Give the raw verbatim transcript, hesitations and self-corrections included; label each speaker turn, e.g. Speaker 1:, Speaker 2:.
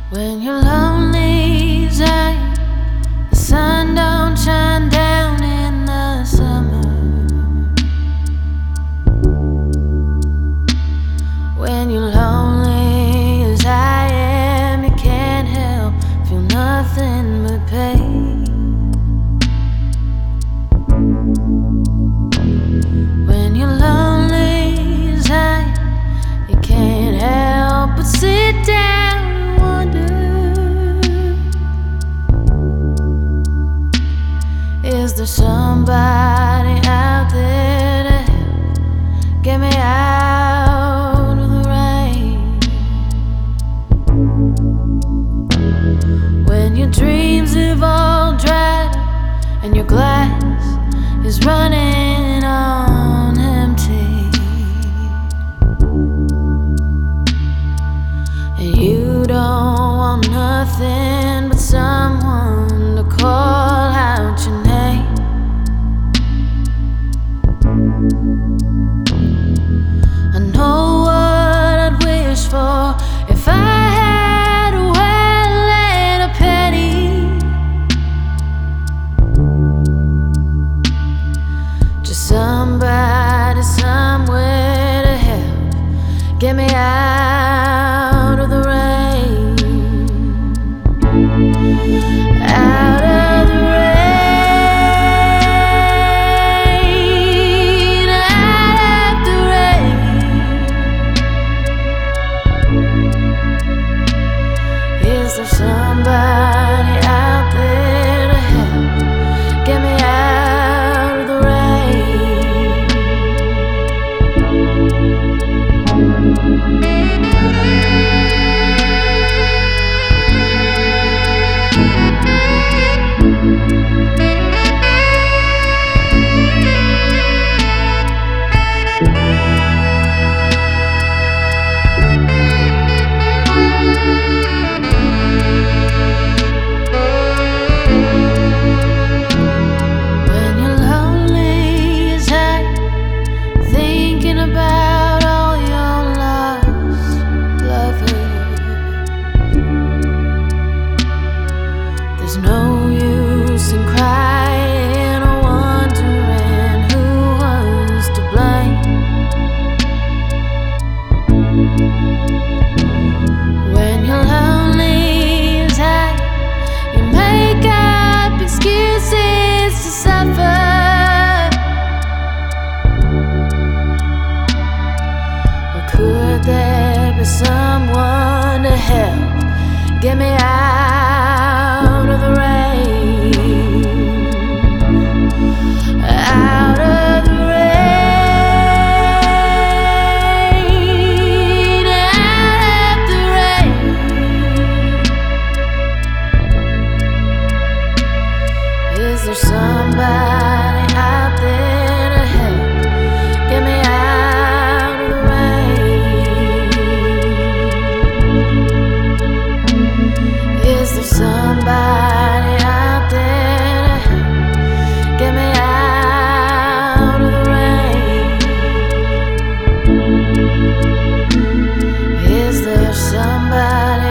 Speaker 1: When you're lonely, Zane, the sun don't shine down in the summer. When you're lonely as I am, you can't help feel nothing but pain. When you're lonely as I am, you can't help but sit down and wonder, is there somebody out there to help get me out of the rain? When your dreams have all dried up and your glass is running on empty, and you don't want nothing but someone to call out your name. I know what I'd wish for if I had a well and a penny. Just somebody somewhere to help get me out of the rain. Out of the rain. Out of the rain. Is there somebody out there to help get me out of the rain? When you're lonely as I, thinking about all your lost lovers, there's no use in crying or wondering who was to blame. When you're lonely as I, you make up excuses to suffer. Or could there be someone to help get me out of the rain? Out of the rain. Out of the rain. Is there somebody out there to help get me out of the rain? Is there somebody out there to help get me out of the rain? Is there somebody